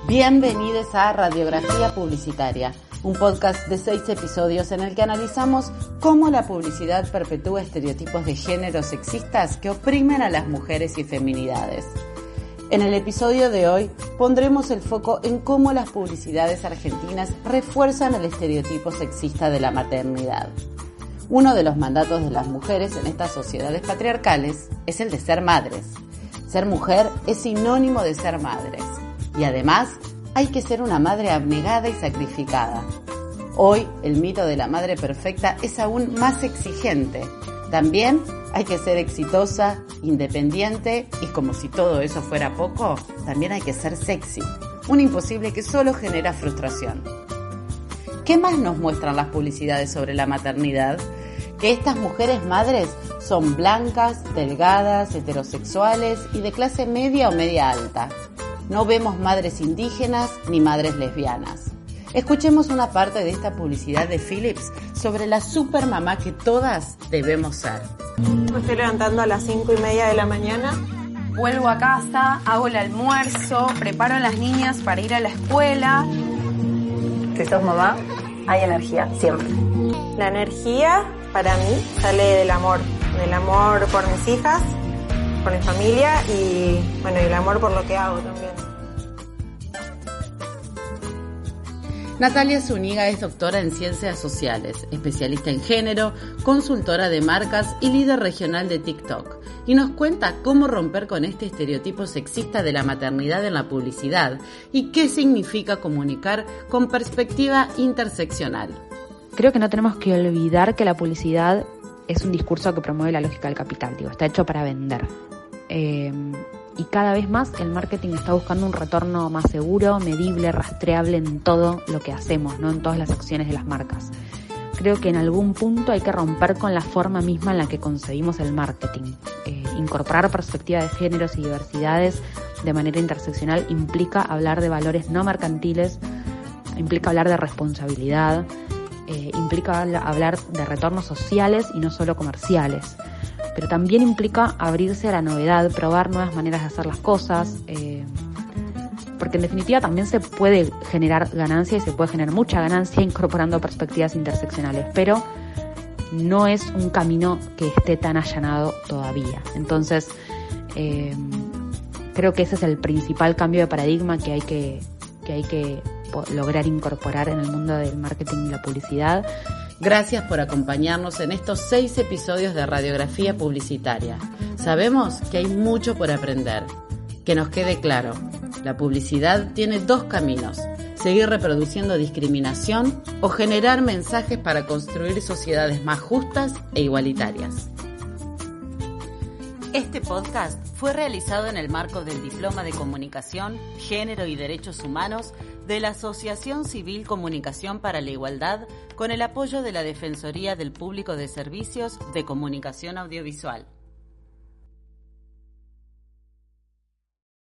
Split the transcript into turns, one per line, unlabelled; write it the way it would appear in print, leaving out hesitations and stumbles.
Bienvenidos a Radiografía Publicitaria, un podcast de 6 episodios en el que analizamos cómo la publicidad perpetúa estereotipos de género sexistas que oprimen a las mujeres y feminidades. En el episodio de hoy pondremos el foco en cómo las publicidades argentinas refuerzan el estereotipo sexista de la maternidad. Uno de los mandatos de las mujeres en estas sociedades patriarcales es el de ser madres. Ser mujer es sinónimo de ser madres. Y además, hay que ser una madre abnegada y sacrificada. Hoy, el mito de la madre perfecta es aún más exigente. También hay que ser exitosa, independiente y, como si todo eso fuera poco, también hay que ser sexy. Un imposible que solo genera frustración. ¿Qué más nos muestran las publicidades sobre la maternidad? Que estas mujeres madres son blancas, delgadas, heterosexuales y de clase media o media alta. No vemos madres indígenas ni madres lesbianas. Escuchemos una parte de esta publicidad de Philips sobre la supermamá que todas debemos ser.
Me estoy levantando a las 5:30 de la mañana.
Vuelvo a casa, hago el almuerzo, preparo a las niñas para ir a la escuela.
Si sos mamá, hay energía, siempre.
La energía, para mí, sale del amor por mis hijas, por mi familia y el amor por lo que hago también.
Natalia Zúñiga es doctora en Ciencias Sociales, especialista en género, consultora de marcas y líder regional de TikTok. Y nos cuenta cómo romper con este estereotipo sexista de la maternidad en la publicidad y qué significa comunicar con perspectiva interseccional.
Creo que no tenemos que olvidar que la publicidad es un discurso que promueve la lógica del capital, está hecho para vender. Y cada vez más el marketing está buscando un retorno más seguro, medible, rastreable en todo lo que hacemos, ¿no? En todas las acciones de las marcas. Creo que en algún punto hay que romper con la forma misma en la que concebimos el marketing. Incorporar perspectiva de géneros y diversidades de manera interseccional implica hablar de valores no mercantiles, implica hablar de responsabilidad, implica hablar de retornos sociales y no solo comerciales. Pero también implica abrirse a la novedad, probar nuevas maneras de hacer las cosas, porque en definitiva también se puede generar ganancia y se puede generar mucha ganancia incorporando perspectivas interseccionales, pero no es un camino que esté tan allanado todavía. Entonces, creo que ese es el principal cambio de paradigma que hay que lograr incorporar en el mundo del marketing y la publicidad.
Gracias por acompañarnos en estos 6 episodios de Radiografía Publicitaria. Sabemos que hay mucho por aprender. Que nos quede claro, la publicidad tiene 2 caminos: seguir reproduciendo discriminación o generar mensajes para construir sociedades más justas e igualitarias. Este podcast fue realizado en el marco del Diploma de Comunicación, Género y Derechos Humanos de la Asociación Civil Comunicación para la Igualdad, con el apoyo de la Defensoría del Público de Servicios de Comunicación Audiovisual.